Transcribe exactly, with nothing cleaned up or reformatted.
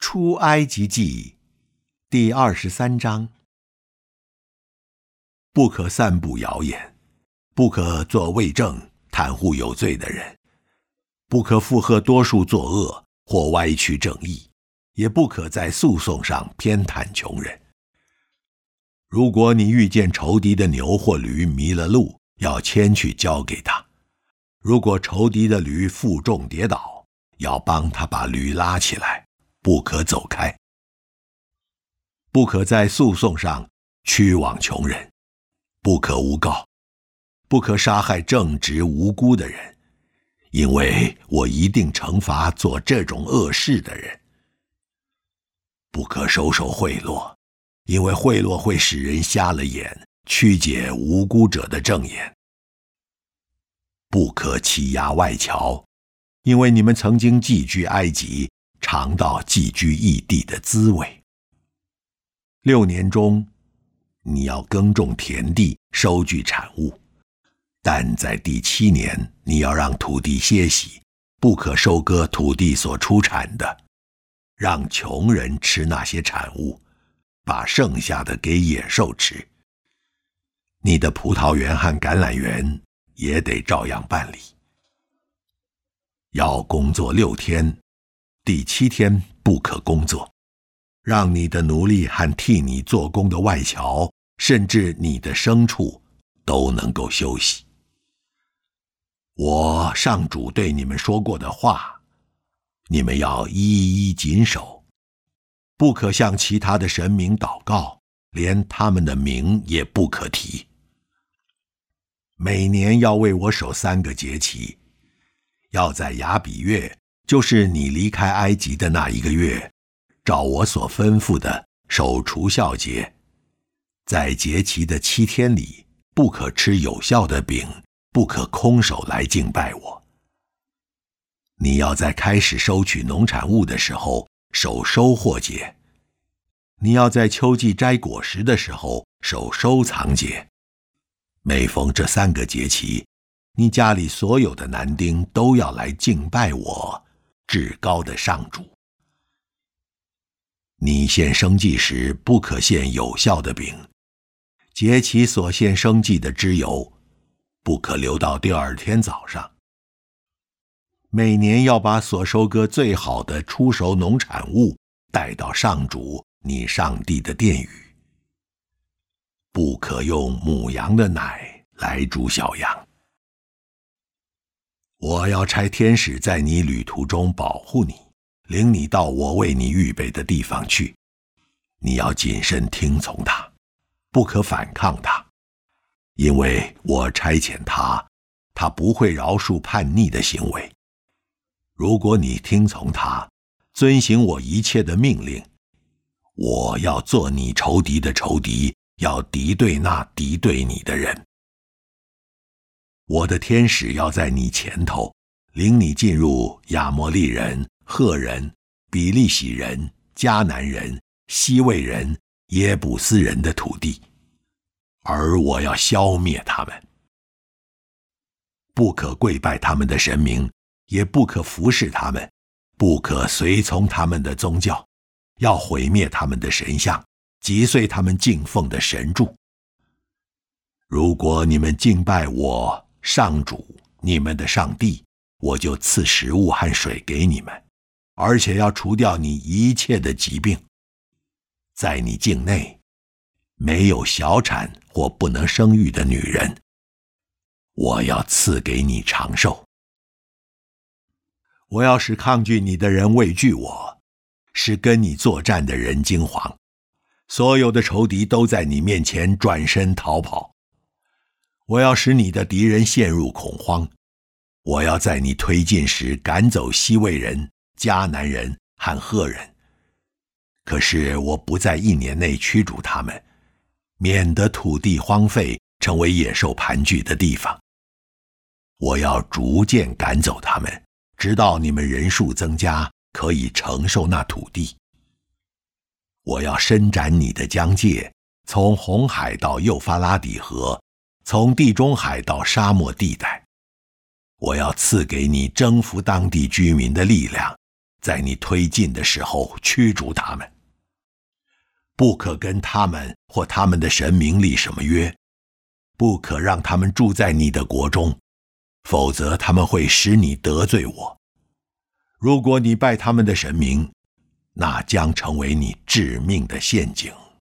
出埃及记第二十三章。不可散布谣言，不可作伪证袒护有罪的人，不可附和多数作恶或歪曲正义，也不可在诉讼上偏袒穷人。如果你遇见仇敌的牛或驴迷了路，要牵去交给他。如果仇敌的驴负重跌倒，要帮他把驴拉起来，不可走开。不可在诉讼上屈枉穷人，不可诬告，不可杀害正直无辜的人，因为我一定惩罚做这种恶事的人。不可收受贿赂，因为贿赂会使人瞎了眼，曲解无辜者的正言。不可欺压外侨，因为你们曾经寄居埃及，尝到寄居异地的滋味。六年中，你要耕种田地，收据产物，但在第七年，你要让土地歇息，不可收割土地所出产的，让穷人吃那些产物，把剩下的给野兽吃。你的葡萄园和橄榄园也得照样办理。要工作六天，第七天不可工作，让你的奴隶和替你做工的外侨，甚至你的牲畜都能够休息。我上主对你们说过的话，你们要一一谨守，不可向其他的神明祷告，连他们的名也不可提。每年要为我守三个节期，要在亚比月，就是你离开埃及的那一个月，照我所吩咐的守除酵节。在节期的七天里，不可吃有酵的饼，不可空手来敬拜我。你要在开始收取农产物的时候守收获节，你要在秋季摘果实的时候守收藏节。每逢这三个节期，你家里所有的男丁都要来敬拜我，至高的上主。你献生祭时，不可献有酵的饼，节期所献生祭的脂油，不可留到第二天早上。每年要把所收割最好的出熟农产物带到上主你上帝的殿宇。不可用母羊的奶来煮小羊。我要差天使在你旅途中保护你，领你到我为你预备的地方去。你要谨慎听从他，不可反抗他，因为我差遣他，他不会饶恕叛逆的行为。如果你听从他，遵行我一切的命令，我要做你仇敌的仇敌，要敌对那敌对你的人。我的天使要在你前头，领你进入亚摩利人、赫人、比利洗人、迦南人、西魏人、耶布斯人的土地，而我要消灭他们。不可跪拜他们的神明，也不可服侍他们，不可随从他们的宗教，要毁灭他们的神像，击碎他们敬奉的神柱。如果你们敬拜我上主你们的上帝，我就赐食物和水给你们，而且要除掉你一切的疾病。在你境内没有小产或不能生育的女人，我要赐给你长寿。我要使抗拒你的人畏惧我，使跟你作战的人惊惶，所有的仇敌都在你面前转身逃跑。我要使你的敌人陷入恐慌，我要在你推进时赶走西魏人、迦南人和赫人。可是我不在一年内驱逐他们，免得土地荒废，成为野兽盘踞的地方。我要逐渐赶走他们，直到你们人数增加，可以承受那土地。我要伸展你的疆界，从红海到幼发拉底河，从地中海到沙漠地带。我要赐给你征服当地居民的力量， 在你推进的时候驱逐他们。不可跟他们或他们的神明立什么约，不可让他们住在你的国中，否则他们会使你得罪我。如果你拜他们的神明，那将成为你致命的陷阱。